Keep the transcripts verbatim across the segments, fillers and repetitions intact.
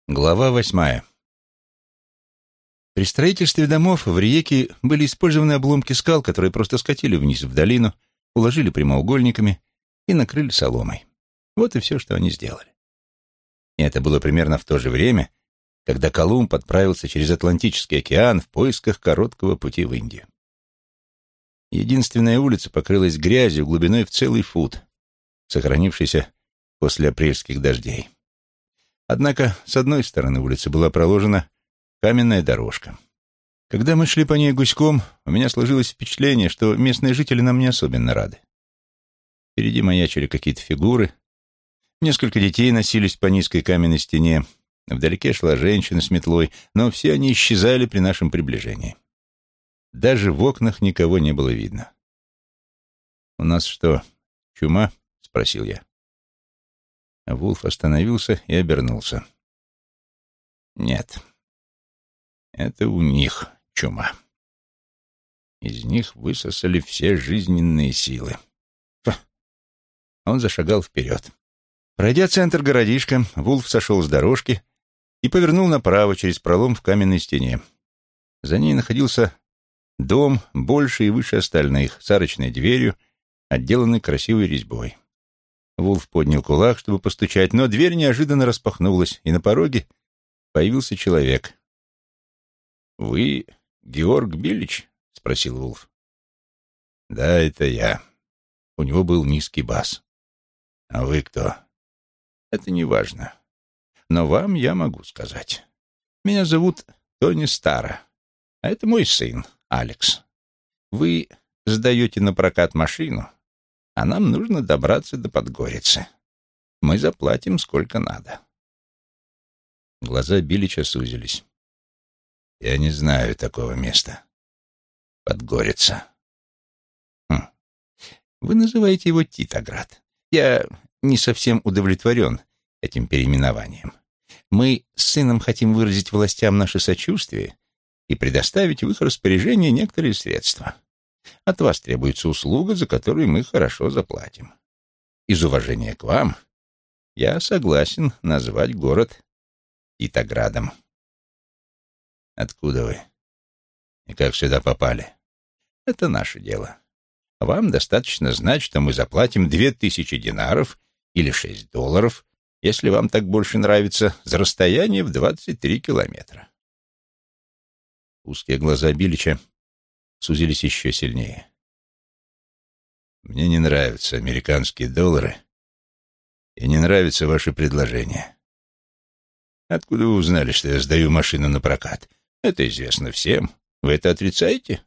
Глава восьмая. При строительстве домов в Риеке были использованы обломки скал, которые просто скатили вниз в долину, уложили прямоугольниками и накрыли соломой. Вот и все, что они сделали. И это было примерно в то же время, когда Колумб отправился через Атлантический океан в поисках короткого пути в Индию. Единственная улица покрылась грязью глубиной в целый фут, сохранившейся после апрельских дождей. Однако с одной стороны улицы была проложена каменная дорожка. Когда мы шли по ней гуськом, у меня сложилось впечатление, что местные жители нам не особенно рады. Впереди маячили какие-то фигуры, несколько детей носились по низкой каменной стене, вдалеке шла женщина с метлой, но все они исчезали при нашем приближении. Даже в окнах никого не было видно. «У нас что, чума?» — спросил я. Вулф остановился и обернулся. «Нет, это у них чума. Из них высосали все жизненные силы». Фу. Он зашагал вперед. Пройдя центр городишка, Вулф сошел с дорожки и повернул направо через пролом в каменной стене. За ней находился дом, больше и выше остальных, с арочной дверью, отделанной красивой резьбой. Вулф поднял кулак, чтобы постучать, но дверь неожиданно распахнулась, и на пороге появился человек. «Вы Георг Билич?» — спросил Вулф. «Да, это я». У него был низкий бас. «А вы кто?» «Это не важно. Но вам я могу сказать. Меня зовут Тони Старо, а это мой сын, Алекс. Вы сдаете на прокат машину, а нам нужно добраться до Подгорицы. Мы заплатим сколько надо». Глаза Билича сузились. «Я не знаю такого места. Подгорица». Хм. «Вы называете его Титоград. Я не совсем удовлетворен этим переименованием. Мы с сыном хотим выразить властям наше сочувствие и предоставить в их распоряжение некоторые средства. От вас требуется услуга, за которую мы хорошо заплатим. Из уважения к вам я согласен назвать город Титоградом». «Откуда вы? И как сюда попали?» «Это наше дело. Вам достаточно знать, что мы заплатим две тысячи динаров или шесть долларов, если вам так больше нравится, за расстояние в двадцать три километра». Узкие глаза Билича сузились еще сильнее. «Мне не нравятся американские доллары и не нравится ваше предложение. Откуда вы узнали, что я сдаю машину на прокат? Это известно всем. Вы это отрицаете?»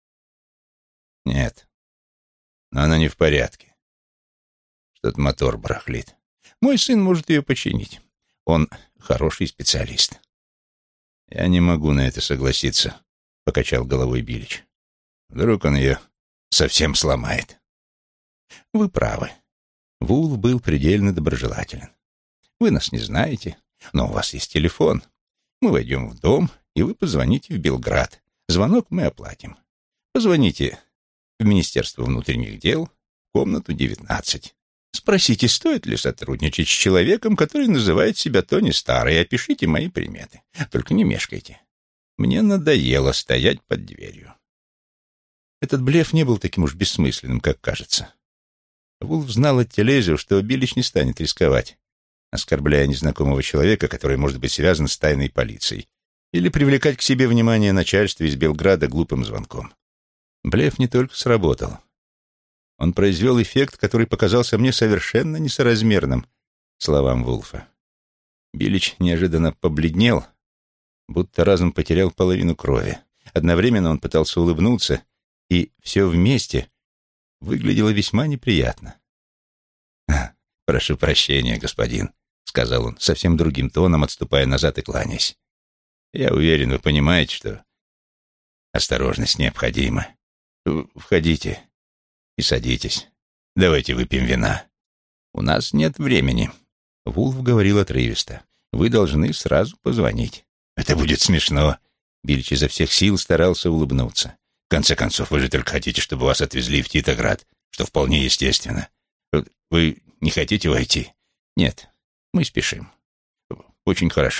«Нет, но она не в порядке. Что-то мотор барахлит. Мой сын может ее починить. Он хороший специалист». «Я не могу на это согласиться», — покачал головой Билич. «Вдруг он ее совсем сломает». «Вы правы». Вулф был предельно доброжелателен. «Вы нас не знаете, но у вас есть телефон. Мы войдем в дом, и вы позвоните в Белград. Звонок мы оплатим. Позвоните в Министерство внутренних дел, в комнату девятнадцать. Спросите, стоит ли сотрудничать с человеком, который называет себя Тони Старо, и опишите мои приметы. Только не мешкайте. Мне надоело стоять под дверью». Этот блеф не был таким уж бессмысленным, как кажется. Вулф знал от Телезио, что Билич не станет рисковать, оскорбляя незнакомого человека, который может быть связан с тайной полицией, или привлекать к себе внимание начальства из Белграда глупым звонком. Блеф не только сработал. Он произвел эффект, который показался мне совершенно несоразмерным словам Вулфа. Билич неожиданно побледнел, будто разом потерял половину крови. Одновременно он пытался улыбнуться, и все вместе выглядело весьма неприятно. «Прошу прощения, господин», — сказал он совсем другим тоном, отступая назад и кланяясь. «Я уверен, вы понимаете, что осторожность необходима. Входите и садитесь. Давайте выпьем вина. У нас нет времени». Вулф говорил отрывисто. «Вы должны сразу позвонить». «Это будет смешно». Билич изо всех сил старался улыбнуться. «В конце концов, вы же только хотите, чтобы вас отвезли в Титоград, что вполне естественно. Вы не хотите войти?» «Нет, мы спешим». «Очень хорошо.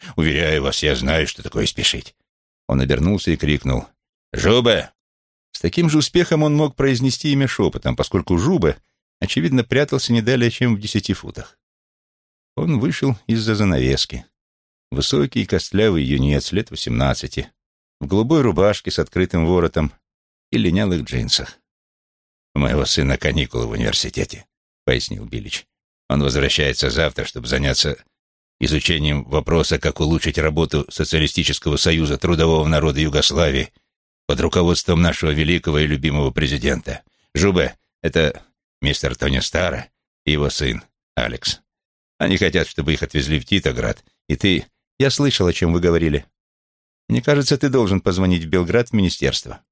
Уверяю вас, я знаю, что такое спешить». Он обернулся и крикнул: «Жуба!» С таким же успехом он мог произнести имя шепотом, поскольку Жуба, очевидно, прятался не далее, чем в десяти футах. Он вышел из-за занавески. Высокий, костлявый юнец, лет восемнадцати, в голубой рубашке с открытым воротом и линялых джинсах. «У моего сына каникулы в университете», — пояснил Билич. «Он возвращается завтра, чтобы заняться изучением вопроса, как улучшить работу Социалистического союза трудового народа Югославии под руководством нашего великого и любимого президента. Жубе, это мистер Тони Старо и его сын Алекс. Они хотят, чтобы их отвезли в Титоград, и ты...» «Я слышал, о чем вы говорили. Мне кажется, ты должен позвонить в Белград в министерство».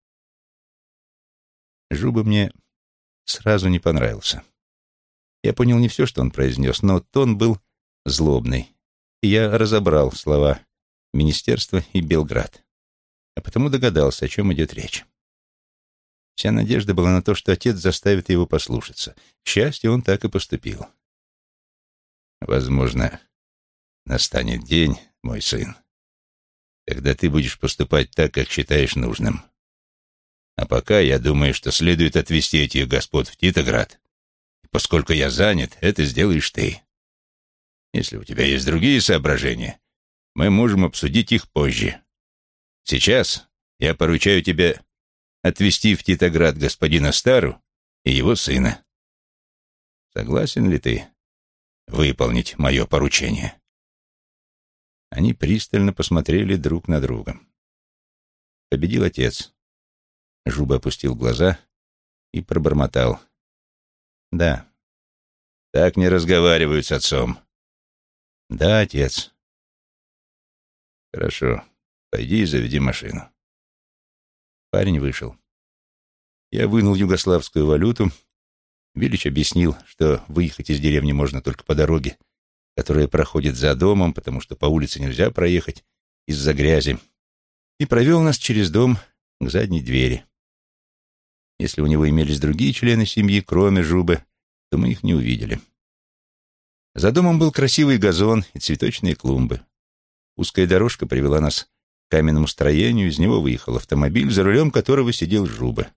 Жуба мне сразу не понравился. Я понял не все, что он произнес, но тон был злобный, и я разобрал слова «министерство» и «Белград», а потому догадался, о чем идет речь. Вся надежда была на то, что отец заставит его послушаться. К счастью, он так и поступил. «Возможно, настанет день, мой сын, когда ты будешь поступать так, как считаешь нужным. А пока я думаю, что следует отвезти этих господ в Титоград. И поскольку я занят, это сделаешь ты. Если у тебя есть другие соображения, мы можем обсудить их позже. Сейчас я поручаю тебе отвезти в Титоград господина Стару и его сына. Согласен ли ты выполнить мое поручение?» Они пристально посмотрели друг на друга. Победил отец. Жуба опустил глаза и пробормотал: «Да». «Так не разговаривают с отцом». «Да, отец». «Хорошо. Пойди и заведи машину». Парень вышел. Я вынул югославскую валюту. Билич объяснил, что выехать из деревни можно только по дороге, которая проходит за домом, потому что по улице нельзя проехать из-за грязи, и провел нас через дом к задней двери. Если у него имелись другие члены семьи, кроме Жубы, то мы их не увидели. За домом был красивый газон и цветочные клумбы. Узкая дорожка привела нас к каменному строению, из него выехал автомобиль, за рулем которого сидел Жуба.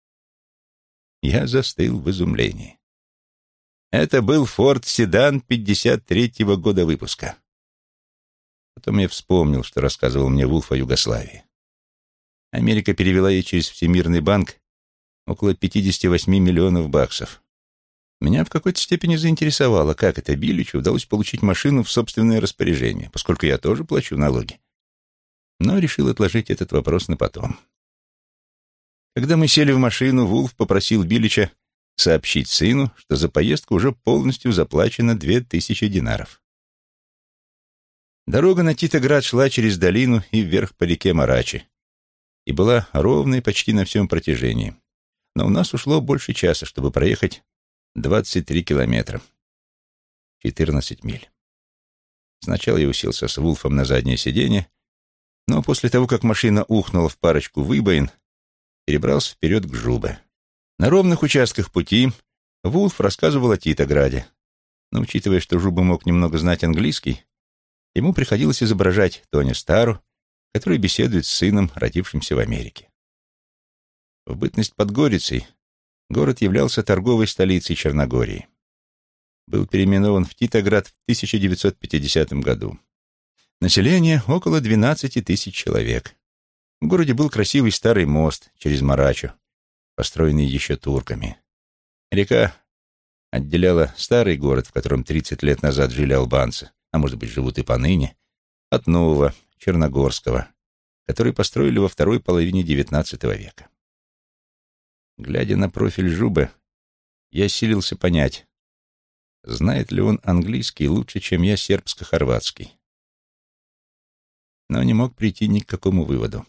Я застыл в изумлении. Это был Форд Седан пятьдесят третьего года выпуска. Потом я вспомнил, что рассказывал мне Вулф о Югославии. Америка перевела ей через Всемирный банк около пятьдесят восемь миллионов баксов. Меня в какой-то степени заинтересовало, как это Биличу удалось получить машину в собственное распоряжение, поскольку я тоже плачу налоги. Но решил отложить этот вопрос на потом. Когда мы сели в машину, Вулф попросил Билича сообщить сыну, что за поездку уже полностью заплачено две тысячи динаров. Дорога на Титоград шла через долину и вверх по реке Марачи, и была ровной почти на всем протяжении. Но у нас ушло больше часа, чтобы проехать двадцать три километра, четырнадцать миль. Сначала я уселся с Вулфом на заднее сиденье, но после того, как машина ухнула в парочку выбоин, перебрался вперед к Жубе. На ровных участках пути Вулф рассказывал о Титограде, но, учитывая, что Жуба мог немного знать английский, ему приходилось изображать Тони Стару, который беседует с сыном, родившимся в Америке. В бытность Подгорицей город являлся торговой столицей Черногории. Был переименован в Титоград в тысяча девятьсот пятидесятом году. Население около двенадцати тысяч человек. В городе был красивый старый мост через Марачу, построенный еще турками. Река отделяла старый город, в котором тридцать лет назад жили албанцы, а может быть, живут и поныне, от нового, Черногорского, который построили во второй половине девятнадцатого века. Глядя на профиль Жубы, я силился понять, знает ли он английский лучше, чем я сербско-хорватский. Но не мог прийти ни к какому выводу.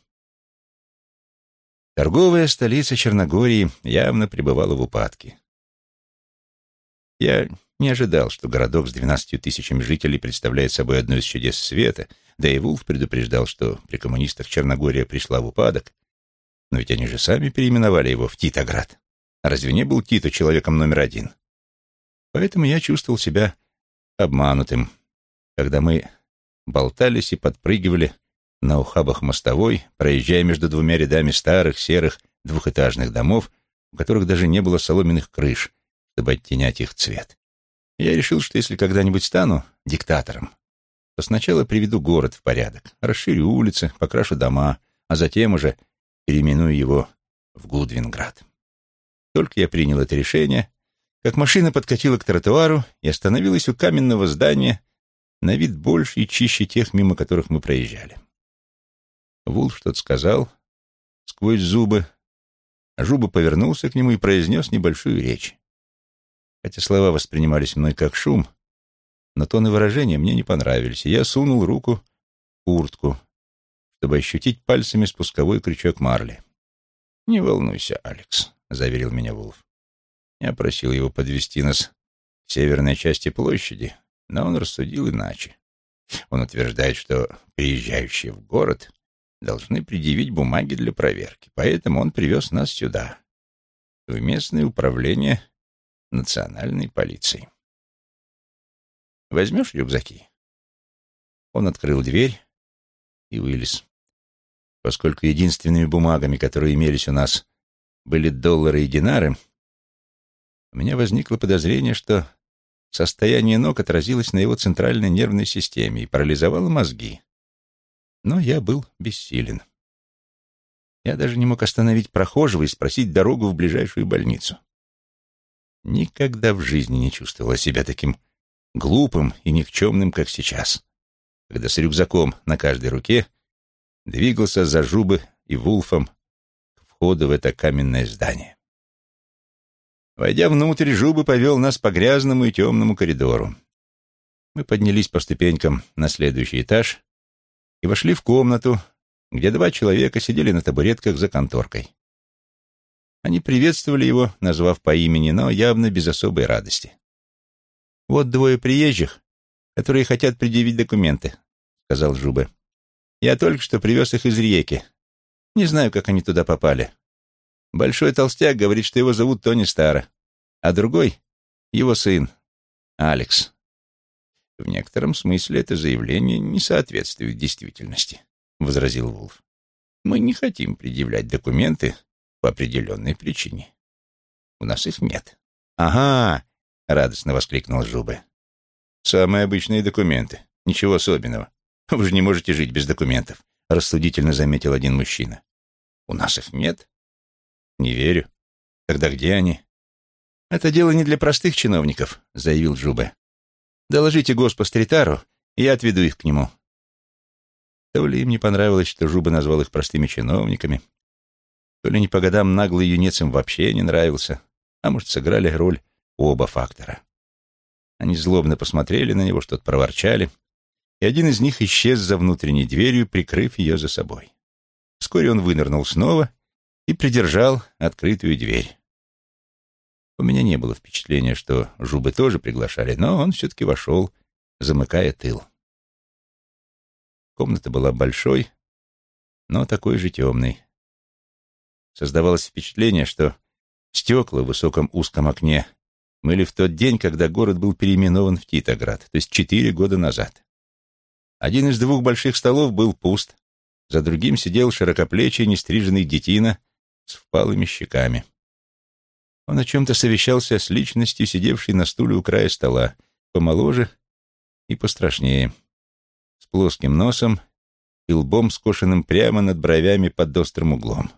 Торговая столица Черногории явно пребывала в упадке. Я не ожидал, что городок с двенадцатью тысячами жителей представляет собой одно из чудес света, да и Вулф предупреждал, что при коммунистах Черногория пришла в упадок, но ведь они же сами переименовали его в Титоград. А разве не был Тито человеком номер один? Поэтому я чувствовал себя обманутым, когда мы болтались и подпрыгивали на ухабах мостовой, проезжая между двумя рядами старых серых двухэтажных домов, у которых даже не было соломенных крыш, чтобы оттенять их цвет. Я решил, что если когда-нибудь стану диктатором, то сначала приведу город в порядок, расширю улицы, покрашу дома, а затем уже переименую его в Гудвинград. Только я принял это решение, как машина подкатила к тротуару и остановилась у каменного здания, на вид больше и чище тех, мимо которых мы проезжали. Вулф что-то сказал сквозь зубы, а Жуба повернулся к нему и произнес небольшую речь. Хотя слова воспринимались мной как шум, но тон и выражения мне не понравились, и я сунул руку в куртку, чтобы ощутить пальцами спусковой крючок Марли. «Не волнуйся, Алекс», — заверил меня Вулф. Я просил его подвести нас к северной части площади, но он рассудил иначе. Он утверждает, что приезжающие в город должны предъявить бумаги для проверки, поэтому он привез нас сюда, в местное управление национальной полиции. Возьмешь рюкзаки?» Он открыл дверь и вылез. Поскольку единственными бумагами, которые имелись у нас, были доллары и динары, у меня возникло подозрение, что состояние ног отразилось на его центральной нервной системе и парализовало мозги. Но я был бессилен. Я даже не мог остановить прохожего и спросить дорогу в ближайшую больницу. Никогда в жизни не чувствовал себя таким глупым и никчемным, как сейчас, когда с рюкзаком на каждой руке двигался за Жубы и Вулфом к входу в это каменное здание. Войдя внутрь, Жуба повел нас по грязному и темному коридору. Мы поднялись по ступенькам на следующий этаж и вошли в комнату, где два человека сидели на табуретках за конторкой. Они приветствовали его, назвав по имени, но явно без особой радости. «Вот двое приезжих, которые хотят предъявить документы», — сказал Жуба. «Я только что привез их из Риеки. Не знаю, как они туда попали. Большой толстяк говорит, что его зовут Тони Старо, а другой — его сын, Алекс». «В некотором смысле это заявление не соответствует действительности», — возразил Вулф. «Мы не хотим предъявлять документы по определенной причине. У нас их нет». «Ага!» — радостно воскликнул Жуба. «Самые обычные документы. Ничего особенного. Вы же не можете жить без документов», — рассудительно заметил один мужчина. «У нас их нет?» «Не верю. Тогда где они?» «Это дело не для простых чиновников», — заявил Жуба. «Доложите госпостритару, и я отведу их к нему». То ли им не понравилось, что Жуба назвал их простыми чиновниками, то ли не по годам наглый юнец им вообще не нравился, а может, сыграли роль оба фактора. Они злобно посмотрели на него, что-то проворчали, и один из них исчез за внутренней дверью, прикрыв ее за собой. Вскоре он вынырнул снова и придержал открытую дверь. У меня не было впечатления, что Жубы тоже приглашали, но он все-таки вошел, замыкая тыл. Комната была большой, но такой же темной. Создавалось впечатление, что стекла в высоком узком окне мыли в тот день, когда город был переименован в Титоград, то есть четыре года назад. Один из двух больших столов был пуст, за другим сидел широкоплечий, нестриженный детина с впалыми щеками. Он о чем-то совещался с личностью, сидевшей на стуле у края стола, помоложе и пострашнее, с плоским носом и лбом, скошенным прямо над бровями под острым углом.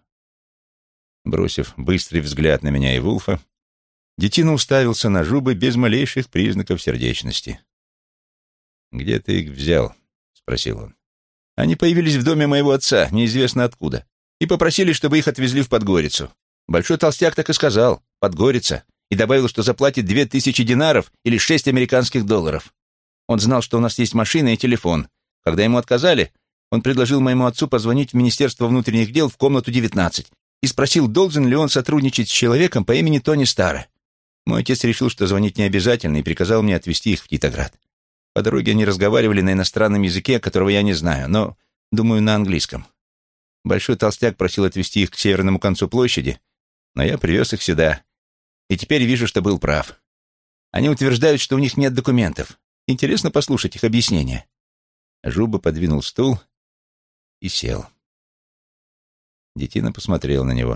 Бросив быстрый взгляд на меня и Вулфа, детина уставился на Жубы без малейших признаков сердечности. «Где ты их взял?» — спросил он. «Они появились в доме моего отца, неизвестно откуда, и попросили, чтобы их отвезли в Подгорицу. Большой толстяк так и сказал, Подгорица, и добавил, что заплатит две тысячи динаров или шесть американских долларов. Он знал, что у нас есть машина и телефон. Когда ему отказали, он предложил моему отцу позвонить в Министерство внутренних дел в комнату девятнадцать и спросил, должен ли он сотрудничать с человеком по имени Тони Старо. Мой отец решил, что звонить не обязательно, и приказал мне отвезти их в Титоград. По дороге они разговаривали на иностранном языке, которого я не знаю, но, думаю, на английском. Большой толстяк просил отвезти их к северному концу площади, но я привез их сюда, и теперь вижу, что был прав. Они утверждают, что у них нет документов. Интересно послушать их объяснение». Жуба подвинул стул и сел. Детина посмотрел на него.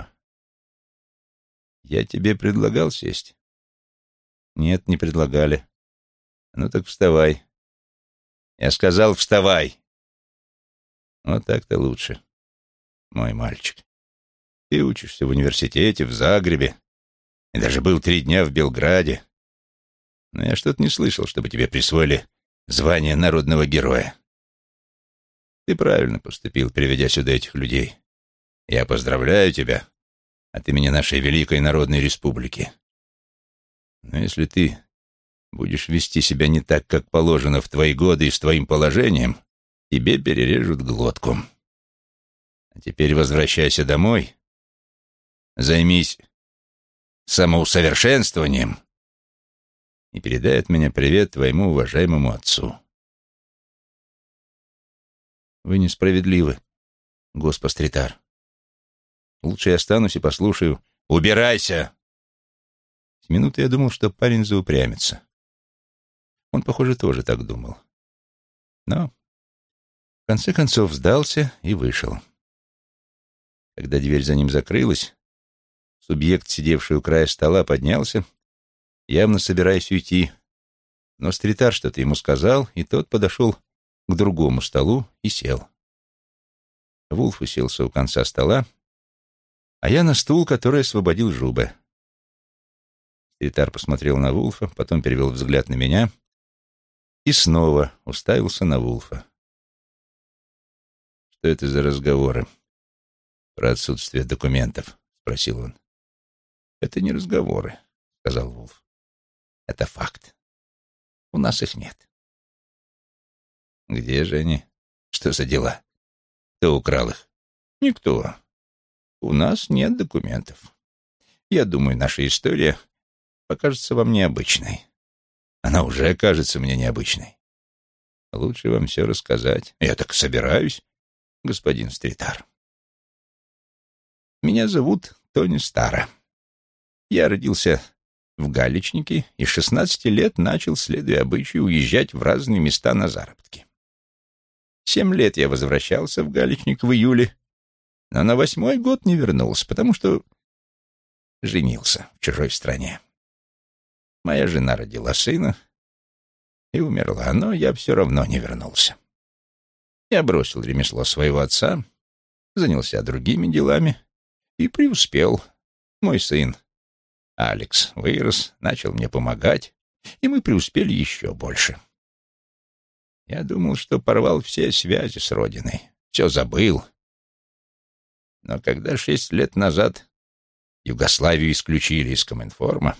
«Я тебе предлагал сесть?» «Нет, не предлагали». «Ну так вставай». «Я сказал, вставай!» «Вот так-то лучше, мой мальчик. Ты учишься в университете, в Загребе, и даже был три дня в Белграде. Но я что-то не слышал, чтобы тебе присвоили звание народного героя. Ты правильно поступил, приведя сюда этих людей. Я поздравляю тебя от имени нашей великой народной республики. Но если ты будешь вести себя не так, как положено в твои годы и с твоим положением, тебе перережут глотку. А теперь возвращайся домой, займись самоусовершенствованием и передай от меня привет твоему уважаемому отцу». «Вы несправедливы, госпостритар. Лучше я останусь и послушаю». «Убирайся!» С минуты я думал, что парень заупрямится. Он, похоже, тоже так думал. Но в конце концов сдался и вышел. Когда дверь за ним закрылась, субъект, сидевший у края стола, поднялся, явно собираясь уйти, но стритар что-то ему сказал, и тот подошел к другому столу и сел. Вулф уселся у конца стола, а я на стул, который освободил Жуба. Стритар посмотрел на Вулфа, потом перевел взгляд на меня и снова уставился на Вулфа. «Что это за разговоры про отсутствие документов?» — спросил он. «Это не разговоры», — сказал Вулф. «Это факт. У нас их нет». «Где же они? Что за дела? Кто украл их?» «Никто. У нас нет документов. Я думаю, наша история покажется вам необычной. Она уже кажется мне необычной. Лучше вам все рассказать. Я так собираюсь, господин стритар. Меня зовут Тони Стара. Я родился в Галичнике и с шестнадцати лет начал, следуя обычаю, уезжать в разные места на заработки. Семь лет я возвращался в Галичник в июле, но на восьмой год не вернулся, потому что женился в чужой стране. Моя жена родила сына и умерла, но я все равно не вернулся. Я бросил ремесло своего отца, занялся другими делами и преуспел. Мой сын Алекс вырос, начал мне помогать, и мы преуспели еще больше. Я думал, что порвал все связи с родиной, все забыл. Но когда шесть лет назад Югославию исключили из Коминформа,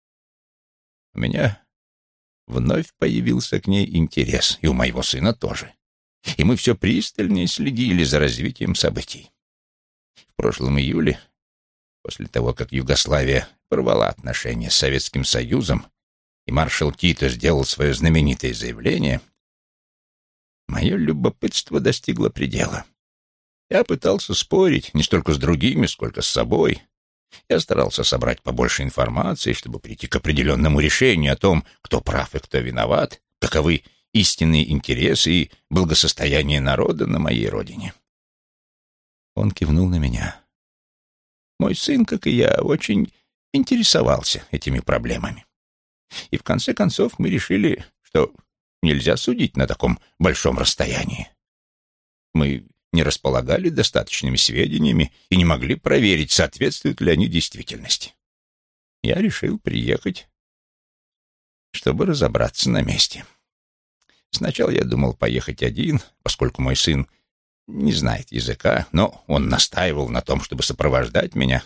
у меня вновь появился к ней интерес, и у моего сына тоже. И мы все пристальнее следили за развитием событий. В прошлом июле, после того, как Югославия порвала отношения с Советским Союзом, и маршал Тито сделал свое знаменитое заявление, мое любопытство достигло предела. Я пытался спорить не столько с другими, сколько с собой. Я старался собрать побольше информации, чтобы прийти к определенному решению о том, кто прав и кто виноват, каковы истинные интересы и благосостояние народа на моей родине. Он кивнул на меня. Мой сын, как и я, очень интересовался этими проблемами. И в конце концов мы решили, что нельзя судить на таком большом расстоянии. Мы не располагали достаточными сведениями и не могли проверить, соответствуют ли они действительности. Я решил приехать, чтобы разобраться на месте. Сначала я думал поехать один, поскольку мой сын не знает языка, но он настаивал на том, чтобы сопровождать меня.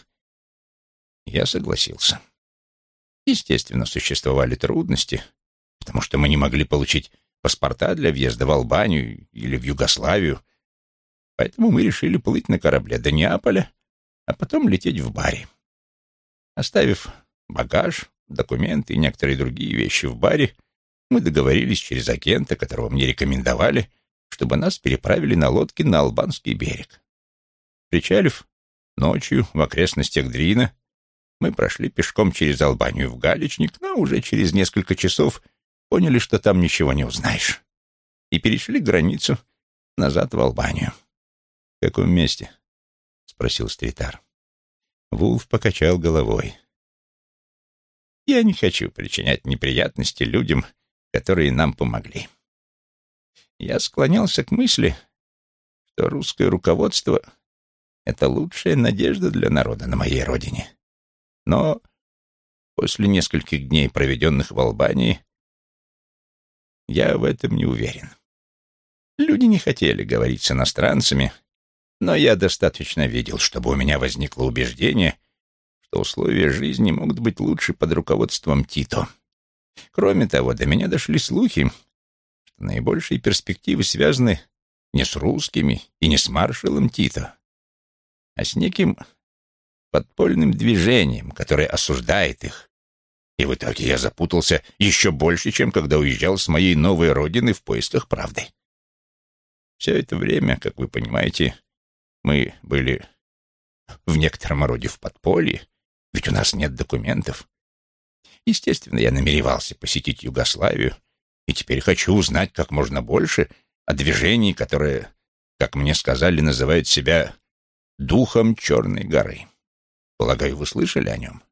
Я согласился. Естественно, существовали трудности, потому что мы не могли получить паспорта для въезда в Албанию или в Югославию, поэтому мы решили плыть на корабле до Неаполя, а потом лететь в Бари. Оставив багаж, документы и некоторые другие вещи в Бари, мы договорились через агента, которого мне рекомендовали, чтобы нас переправили на лодке на албанский берег. Причалив ночью в окрестностях Дрина, мы прошли пешком через Албанию в Галичник, но уже через несколько часов поняли, что там ничего не узнаешь. и перешли границу назад в Албанию. — В каком месте? — спросил Стритар. Вулф покачал головой. — Я не хочу причинять неприятности людям, которые нам помогли. Я склонялся к мысли, что русское руководство — это лучшая надежда для народа на моей родине. Но после нескольких дней, проведенных в Албании, я в этом не уверен. Люди не хотели говорить с иностранцами, но я достаточно видел, чтобы у меня возникло убеждение, что условия жизни могут быть лучше под руководством Тито. Кроме того, до меня дошли слухи, что наибольшие перспективы связаны не с русскими и не с маршалом Тито, а с неким подпольным движением, которое осуждает их. И в итоге я запутался еще больше, чем когда уезжал с моей новой родины в поисках правды. Все это время, как вы понимаете, мы были в некотором роде в подполье, ведь у нас нет документов. Естественно, я намеревался посетить Югославию, и теперь хочу узнать как можно больше о движении, которое, как мне сказали, называет себя «Духом Черной горы». Полагаю, вы слышали о нем?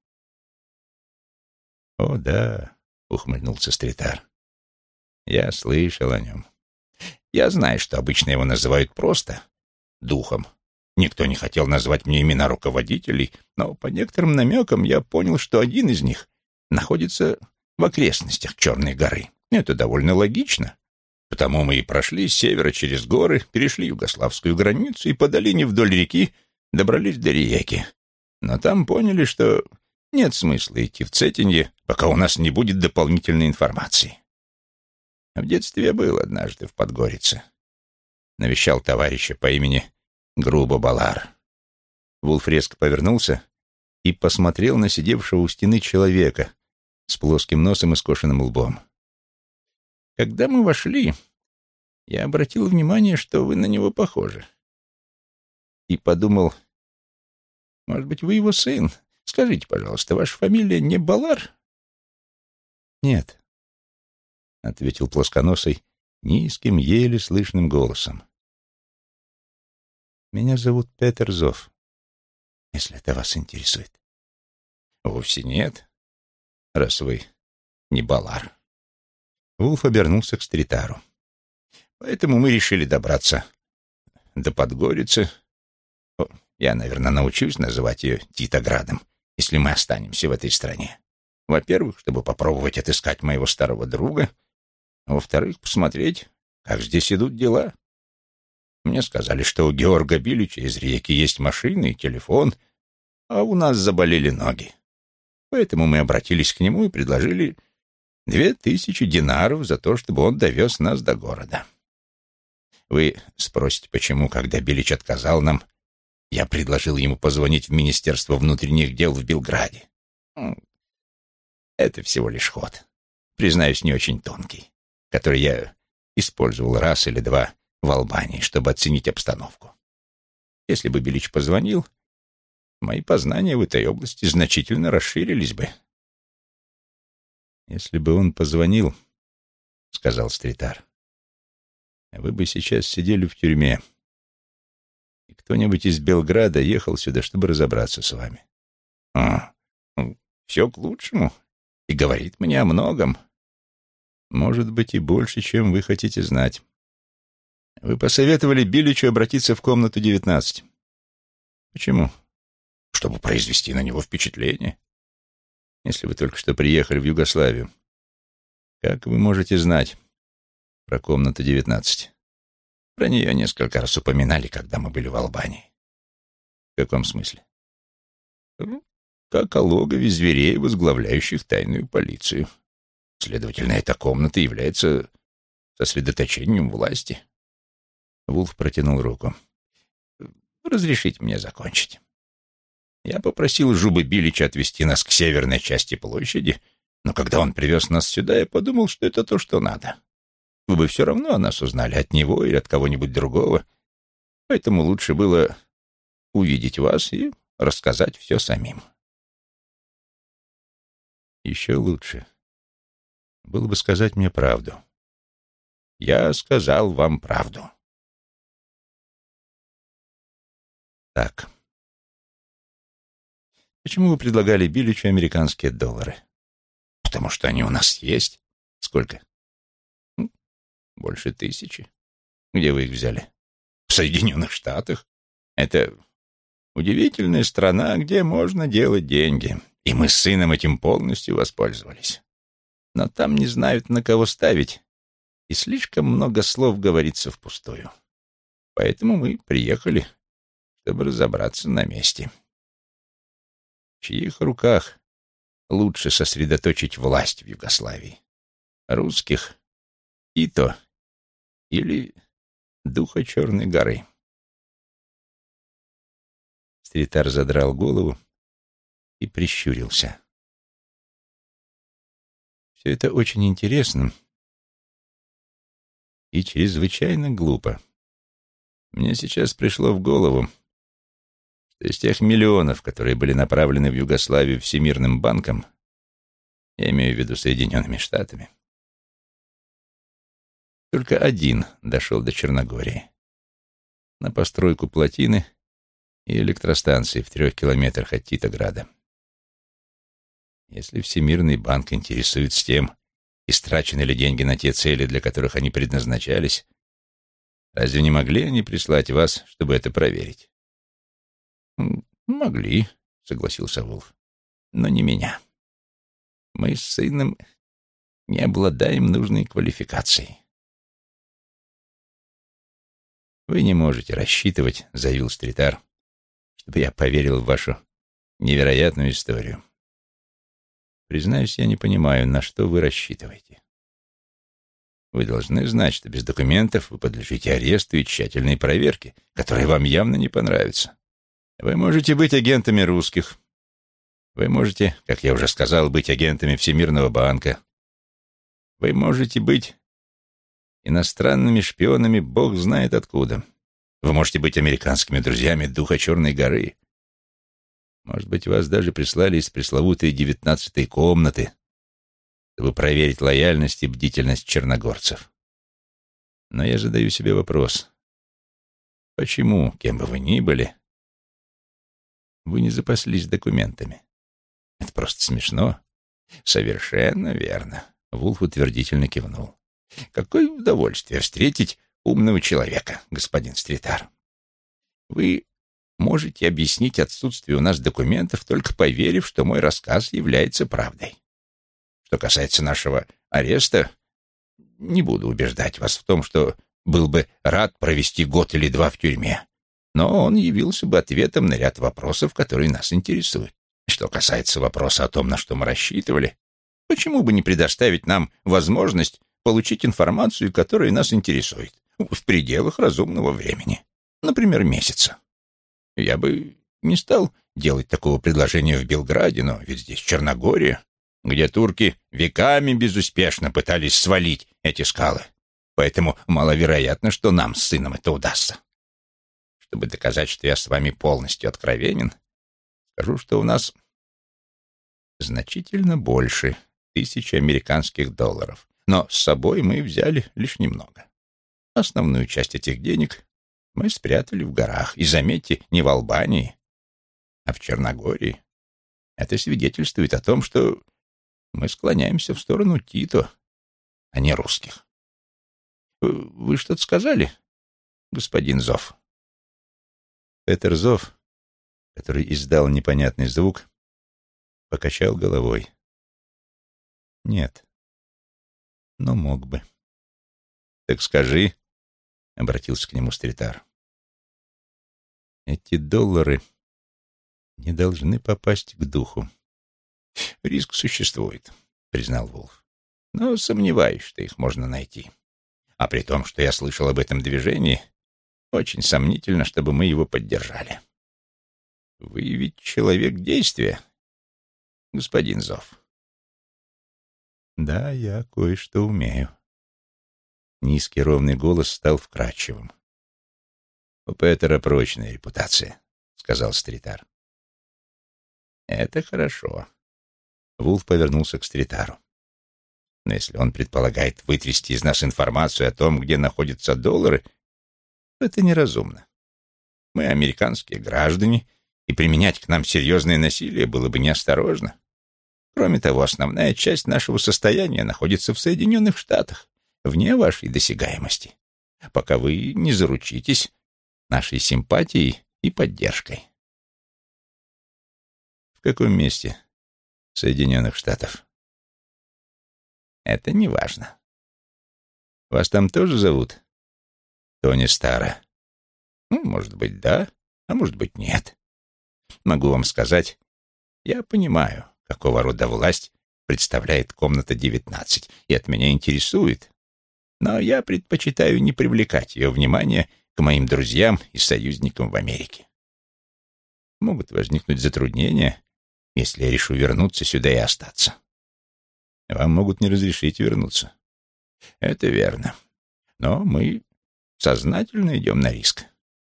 «О, да», — ухмыльнулся Стритар. «Я слышал о нем. Я знаю, что обычно его называют просто «Духом». Никто не хотел назвать мне имена руководителей, но по некоторым намекам я понял, что один из них находится в окрестностях Черной горы. Это довольно логично. Потому мы и прошли с севера через горы, перешли югославскую границу и по долине вдоль реки добрались до Риеки. Но там поняли, что нет смысла идти в Цетинье, пока у нас не будет дополнительной информации. В детстве я был однажды в Подгорице. Навещал товарища по имени Грубо Балар. Вулф резко повернулся и посмотрел на сидевшего у стены человека с плоским носом и скошенным лбом. Когда мы вошли, я обратил внимание, что вы на него похожи. И подумал, может быть, вы его сын? Скажите, пожалуйста, ваша фамилия не Балар? Нет, — ответил плосконосый низким, еле слышным голосом. Меня зовут Петер Зов, если это вас интересует. Вовсе нет, раз вы не Балар. Вулф обернулся к Стритару. Поэтому мы решили добраться до Подгорицы. О, я, наверное, научусь называть ее Титоградом, если мы останемся в этой стране. Во-первых, чтобы попробовать отыскать моего старого друга, а во-вторых, посмотреть, как здесь идут дела. Мне сказали, что у Георга Билича из Риеки есть машина и телефон, а у нас заболели ноги. Поэтому мы обратились к нему и предложили две тысячи динаров за то, чтобы он довез нас до города. Вы спросите, почему, когда Билич отказал нам, я предложил ему позвонить в Министерство внутренних дел в Белграде. Это всего лишь ход, признаюсь, не очень тонкий, который я использовал раз или два в Албании, чтобы оценить обстановку. Если бы Билич позвонил, мои познания в этой области значительно расширились бы. «Если бы он позвонил, — сказал Стритар, — вы бы сейчас сидели в тюрьме, и кто-нибудь из Белграда ехал сюда, чтобы разобраться с вами. А, ну, все к лучшему, и говорит мне о многом. Может быть, и больше, чем вы хотите знать. Вы посоветовали Биличу обратиться в комнату девятнадцать. Почему? Чтобы произвести на него впечатление. Если вы только что приехали в Югославию, как вы можете знать про комнату девятнадцать? Про нее несколько раз упоминали, когда мы были в Албании. В каком смысле? Как о логове зверей, возглавляющих тайную полицию. Следовательно, эта комната является сосредоточением власти. Вулф протянул руку. «Разрешите мне закончить. Я попросил Жубы Билича отвезти нас к северной части площади, но когда он привез нас сюда, я подумал, что это то, что надо. Вы бы все равно о нас узнали от него или от кого-нибудь другого, поэтому лучше было увидеть вас и рассказать все самим». Еще лучше было бы сказать мне правду. Я сказал вам правду. Так. Почему вы предлагали Билличу американские доллары? Потому что они у нас есть. Сколько? Ну, больше тысячи. Где вы их взяли? В Соединенных Штатах. Это удивительная страна, где можно делать деньги. И мы с сыном этим полностью воспользовались. Но там не знают, на кого в и слишком много слов говорится впустую. Поэтому мы приехали, чтобы разобраться на месте. В чьих руках лучше сосредоточить власть в Югославии? Русских, Тито или духа Черной горы? Стритар задрал голову и прищурился. Все это очень интересно и чрезвычайно глупо. Мне сейчас пришло в голову, что из тех миллионов, которые были направлены в Югославию Всемирным банком, я имею в виду Соединенными Штатами, только один дошел до Черногории, на постройку плотины и электростанции в трех километрах от Титограда. Если Всемирный банк интересуется тем, истрачены ли деньги на те цели, для которых они предназначались, разве не могли они прислать вас, чтобы это проверить? Могли, согласился Вулф, но не меня. Мы с сыном не обладаем нужной квалификацией. Вы не можете рассчитывать, заявил Стритар, чтобы я поверил в вашу невероятную историю. Признаюсь, я не понимаю, на что вы рассчитываете. Вы должны знать, что без документов вы подлежите аресту и тщательной проверке, которая вам явно не понравится. Вы можете быть агентами русских. Вы можете, как я уже сказал, быть агентами Всемирного банка. Вы можете быть иностранными шпионами бог знает откуда. Вы можете быть американскими друзьями духа Черной горы. Может быть, вас даже прислали из пресловутой девятнадцатой комнаты, чтобы проверить лояльность и бдительность черногорцев. Но я задаю себе вопрос. Почему, кем бы вы ни были, вы не запаслись документами? Это просто смешно. Совершенно верно. Вулф утвердительно кивнул. Какое удовольствие встретить умного человека, господин Стритар. Вы можете объяснить отсутствие у нас документов, только поверив, что мой рассказ является правдой. Что касается нашего ареста, не буду убеждать вас в том, что был бы рад провести год или два в тюрьме, но он явился бы ответом на ряд вопросов, которые нас интересуют. Что касается вопроса о том, на что мы рассчитывали, почему бы не предоставить нам возможность получить информацию, которая нас интересует, в пределах разумного времени, например, месяца. Я бы не стал делать такого предложения в Белграде, но ведь здесь Черногория, где турки веками безуспешно пытались свалить эти скалы. Поэтому маловероятно, что нам с сыном это удастся. Чтобы доказать, что я с вами полностью откровенен, скажу, что у нас значительно больше тысячи американских долларов, но с собой мы взяли лишь немного. Основную часть этих денег мы спрятали в горах, и, заметьте, не в Албании, а в Черногории. Это свидетельствует о том, что мы склоняемся в сторону Тито, а не русских. Вы что-то сказали, господин Зов? Петер Зов, который издал непонятный звук, покачал головой. Нет, но мог бы. Так скажи, — обратился к нему Стритар. Эти доллары не должны попасть к духу. Риск существует, — признал Вулф. Но сомневаюсь, что их можно найти. А при том, что я слышал об этом движении, очень сомнительно, чтобы мы его поддержали. Вы ведь человек действия, господин Зов. Да, я кое-что умею. Низкий ровный голос стал вкрадчивым. «У Петера прочная репутация», — сказал Стритар. «Это хорошо». Вулф повернулся к Стритару. Но если он предполагает вытрясти из нас информацию о том, где находятся доллары, то это неразумно. Мы американские граждане, и применять к нам серьезное насилие было бы неосторожно. Кроме того, основная часть нашего состояния находится в Соединенных Штатах, вне вашей досягаемости, пока вы не заручитесь нашей симпатией и поддержкой. В каком месте Соединенных Штатов? Это не важно. Вас там тоже зовут Тони Старра? Ну, может быть, да, а может быть, нет. Могу вам сказать, я понимаю, какого рода власть представляет комната девятнадцать, и от меня интересует, но я предпочитаю не привлекать ее внимание к моим друзьям и союзникам в Америке. Могут возникнуть затруднения, если я решу вернуться сюда и остаться. Вам могут не разрешить вернуться. Это верно. Но мы сознательно идем на риск.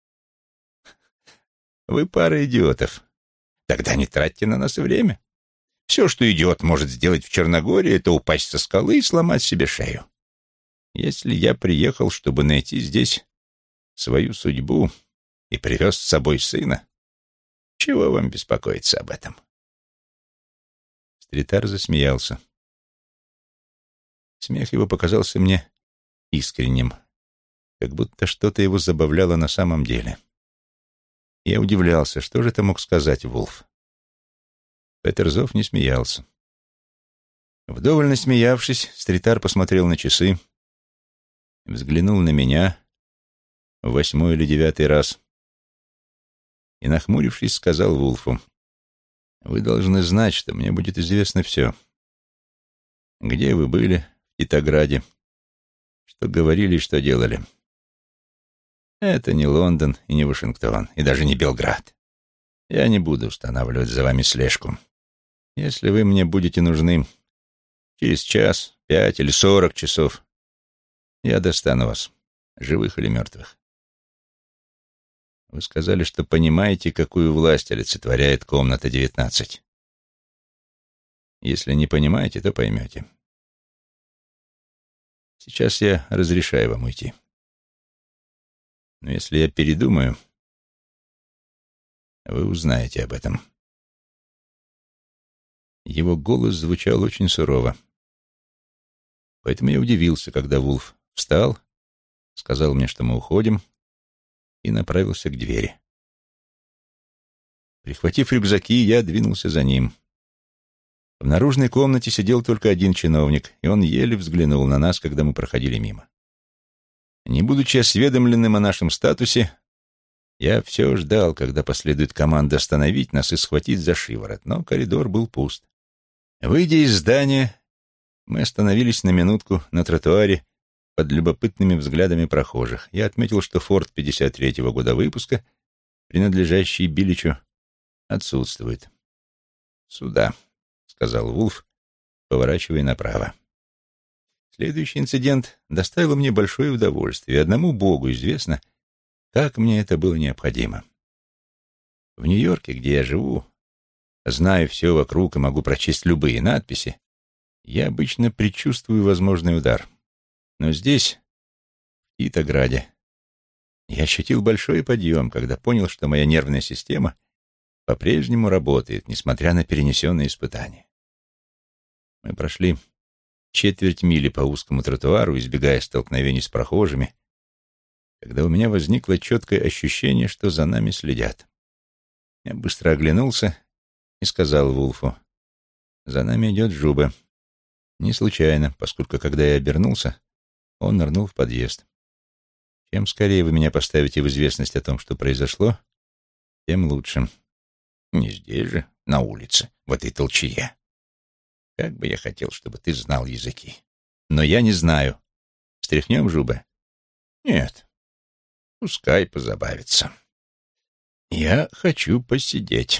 Вы пара идиотов. Тогда не тратьте на нас время. Все, что идиот может сделать в Черногории, это упасть со скалы и сломать себе шею. Если я приехал, чтобы найти здесь свою судьбу и привез с собой сына, чего вам беспокоиться об этом? Стритар засмеялся. Смех его показался мне искренним, как будто что-то его забавляло на самом деле. Я удивлялся, что же это мог сказать Вулф. Петерзов не смеялся. Вдоволь насмеявшись, Стритар посмотрел на часы, взглянул на меня в восьмой или девятый раз и, нахмурившись, сказал Вулфу: «Вы должны знать, что мне будет известно все. Где вы были в Титограде, что говорили и что делали. Это не Лондон и не Вашингтон, и даже не Белград. Я не буду устанавливать за вами слежку. Если вы мне будете нужны через час, пять или сорок часов, я достану вас, живых или мертвых. Вы сказали, что понимаете, какую власть олицетворяет комната девятнадцать. Если не понимаете, то поймете. Сейчас я разрешаю вам уйти. Но если я передумаю, вы узнаете об этом». Его голос звучал очень сурово. Поэтому я удивился, когда Вулф встал, сказал мне, что мы уходим, и направился к двери. Прихватив рюкзаки, я двинулся за ним. В наружной комнате сидел только один чиновник, и он еле взглянул на нас, когда мы проходили мимо. Не будучи осведомленным о нашем статусе, я все ждал, когда последует команда остановить нас и схватить за шиворот, но коридор был пуст. Выйдя из здания, мы остановились на минутку на тротуаре под любопытными взглядами прохожих. Я отметил, что Форд пятьдесят третьего года выпуска, принадлежащий Биличу, отсутствует. «Сюда», — сказал Вулф, поворачивая направо. Следующий инцидент доставил мне большое удовольствие, и одному Богу известно, как мне это было необходимо. В Нью-Йорке, где я живу, знаю все вокруг и могу прочесть любые надписи, я обычно предчувствую возможный удар. Но здесь, в Титограде, я ощутил большой подъем, когда понял, что моя нервная система по-прежнему работает, несмотря на перенесенные испытания. Мы прошли четверть мили по узкому тротуару, избегая столкновений с прохожими, когда у меня возникло четкое ощущение, что за нами следят. Я быстро оглянулся и сказал Вулфу: «За нами идет Жуба». Не случайно, поскольку, когда я обернулся, он нырнул в подъезд. Чем скорее вы меня поставите в известность о том, что произошло, тем лучше. Не здесь же, на улице, в этой толчее. Как бы я хотел, чтобы ты знал языки. Но я не знаю. Стряхнем Жуба? Нет. Пускай позабавится. Я хочу посидеть.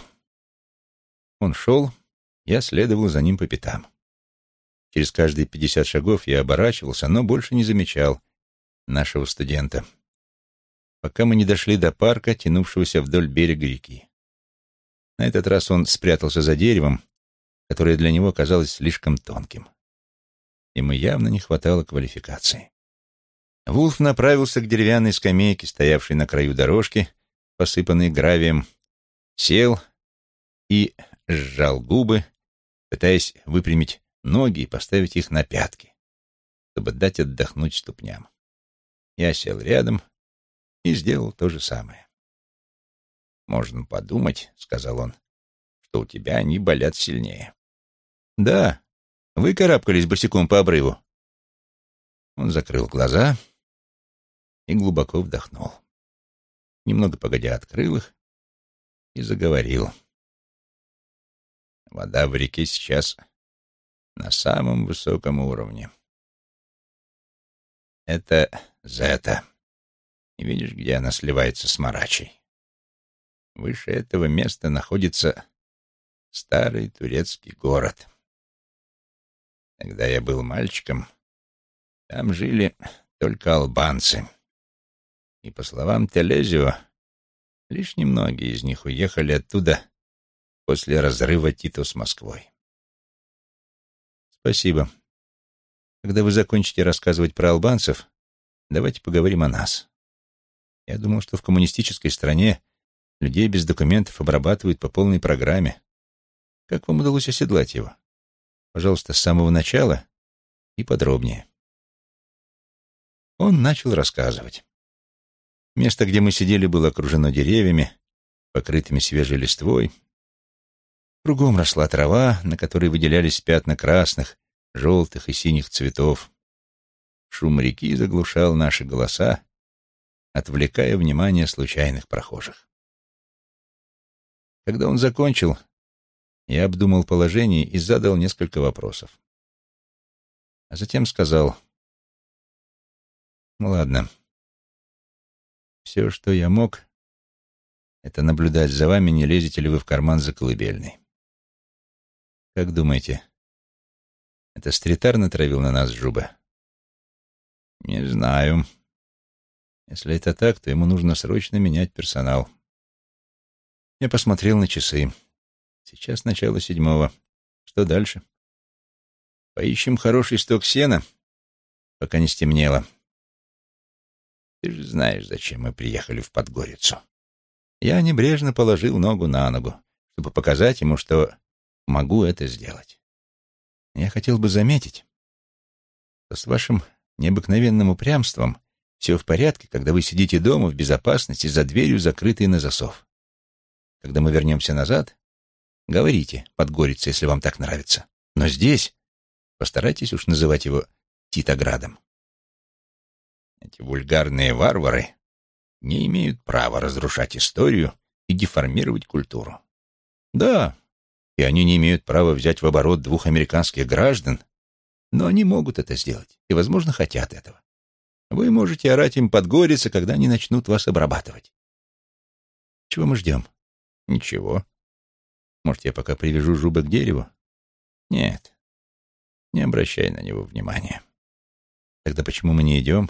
Он шел, я следовал за ним по пятам. Через каждые пятьдесят шагов я оборачивался, но больше не замечал нашего студента, пока мы не дошли до парка, тянувшегося вдоль берега реки. На этот раз он спрятался за деревом, которое для него казалось слишком тонким. ему явно не хватало квалификации. Вулф направился к деревянной скамейке, стоявшей на краю дорожки, посыпанной гравием, сел и сжал губы, пытаясь выпрямить ноги и поставить их на пятки, чтобы дать отдохнуть ступням. Я сел рядом и сделал то же самое. «Можно подумать, — сказал он, — что у тебя они болят сильнее». «Да, вы карабкались босиком по обрыву». Он закрыл глаза и глубоко вдохнул. Немного погодя открыл их и заговорил. «Вода в реке сейчас на самом высоком уровне. Это Зета. И видишь, где она сливается с Марачей? Выше этого места находится старый турецкий город. Когда я был мальчиком, там жили только албанцы. И, по словам Телезио, лишь немногие из них уехали оттуда после разрыва Тито с Москвой. Спасибо. Когда вы закончите рассказывать про албанцев, давайте поговорим о нас. Я думал, что в коммунистической стране людей без документов обрабатывают по полной программе. Как вам удалось оседлать его? Пожалуйста, с самого начала и подробнее. Он начал рассказывать. Место, где мы сидели, было окружено деревьями, покрытыми свежей листвой. Кругом росла трава, на которой выделялись пятна красных, желтых и синих цветов. Шум реки заглушал наши голоса, отвлекая внимание случайных прохожих. Когда он закончил, я обдумал положение и задал несколько вопросов. А затем сказал: «Ну ладно, все, что я мог, это наблюдать за вами, не лезете ли вы в карман за колыбельной. Как думаете, это стритар натравил на нас Джубе?» «Не знаю. Если это так, то ему нужно срочно менять персонал». Я посмотрел на часы. Сейчас начало седьмого. Что дальше? Поищем хороший сток сена, пока не стемнело. Ты же знаешь, зачем мы приехали в Подгорицу. Я небрежно положил ногу на ногу, чтобы показать ему, что могу это сделать. Я хотел бы заметить, что с вашим необыкновенным упрямством все в порядке, когда вы сидите дома в безопасности за дверью, закрытой на засов. Когда мы вернемся назад, говорите Подгорица, если вам так нравится. Но здесь постарайтесь уж называть его Титоградом. Эти вульгарные варвары не имеют права разрушать историю и деформировать культуру. Да, и они не имеют права взять в оборот двух американских граждан, но они могут это сделать и, возможно, хотят этого. Вы можете орать им Подгорица, когда они начнут вас обрабатывать. Чего мы ждем? Ничего. Может, я пока привяжу Жуба к дереву? Нет, не обращай на него внимания. Тогда почему мы не идем?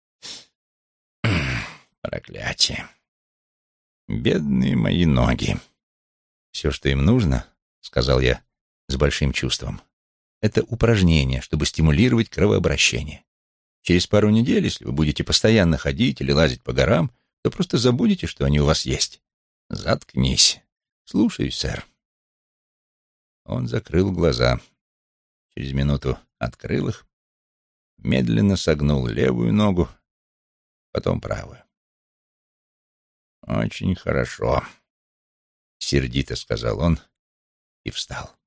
Проклятие. Бедные мои ноги. Все, что им нужно, — сказал я с большим чувством, — это упражнение, чтобы стимулировать кровообращение. Через пару недель, если вы будете постоянно ходить или лазить по горам, то просто забудете, что они у вас есть. Заткнись. Слушаюсь, сэр. Он закрыл глаза. Через минуту открыл их, медленно согнул левую ногу, потом правую. «Очень хорошо», — сердито сказал он и встал.